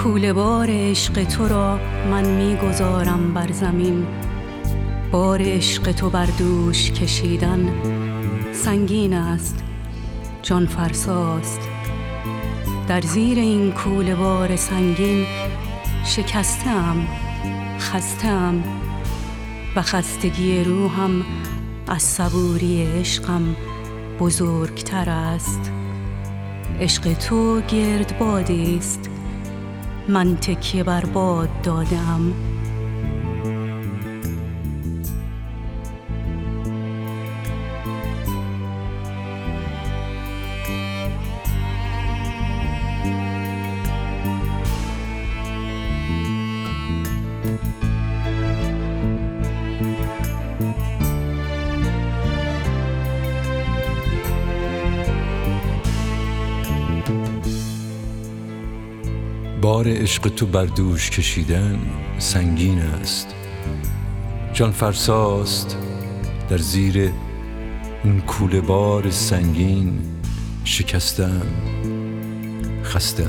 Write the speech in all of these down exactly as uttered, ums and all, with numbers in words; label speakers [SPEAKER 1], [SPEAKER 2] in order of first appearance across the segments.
[SPEAKER 1] کوله بار عشق تو را من میگذارم بر زمین. بار عشق تو بر دوش کشیدن سنگین است، جان فرساست. در زیر این کوله بار سنگین شکسته‌ام، خسته‌ام و خستگی روحم از صبوری عشقم بزرگتر است. عشق تو گردبادی است، من تکیه بر باد دادم.
[SPEAKER 2] بار عشق تو بر دوش کشیدن سنگین است، جان فرساست. در زیر این کوله بار سنگین شکستم، خستم.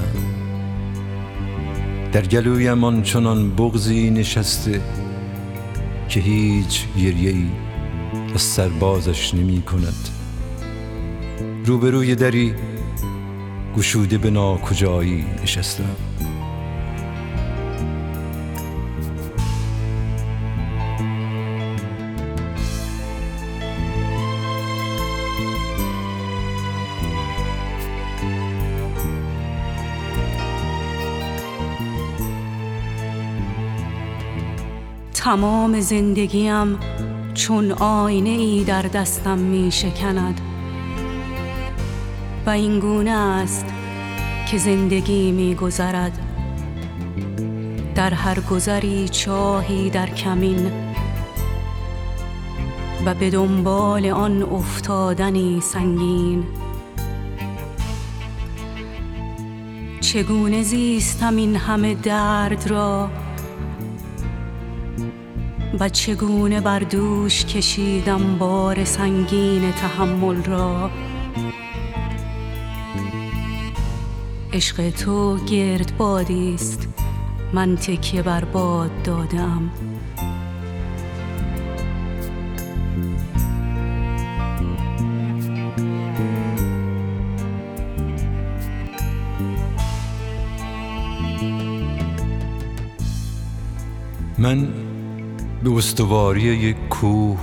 [SPEAKER 2] در گلویم آنچنان بغضی نشسته که هیچ گریه‌ای از سربازش نمی کند. روبروی دری گشوده به ناکجایی نشستم.
[SPEAKER 1] تمام زندگیم چون آینه ای در دستم می شکند و این گونه است که زندگی می گذرد. در هر گذری چاهی در کمین و به دنبال آن افتادنی سنگین. چگونه زیستم این همه درد را و چگونه بر دوش کشیدم بار سنگین تحمل را. عشق تو گردبادی است، من تکیه بر باد دادم.
[SPEAKER 2] من به استواری یک کوه،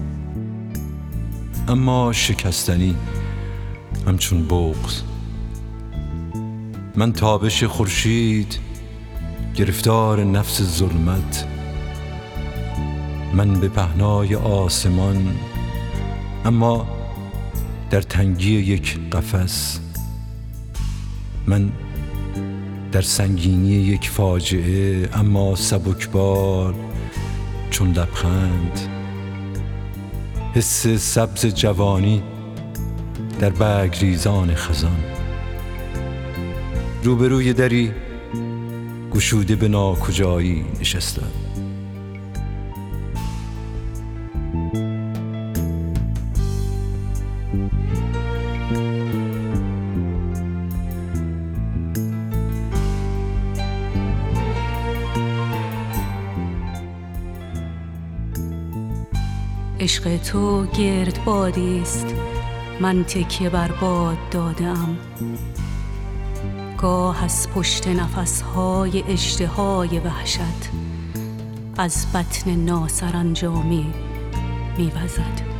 [SPEAKER 2] اما شکستنی همچون بغض. من تابش خورشید، گرفتار نفس ظلمت. من به پهنای آسمان، اما در تنگی یک قفس. من در سنگینی یک فاجعه، اما سبکبار چون لبخند. حس سبز جوانی در برگریزان خزان. روبروی دری گشوده به ناکجایی نشستم.
[SPEAKER 1] عشق تو گردبادی است، من تکیه بر باد دادم. گاه از پشت نفسهای اژدهای وحشت از بطن ناسرانجامی می‌وزد.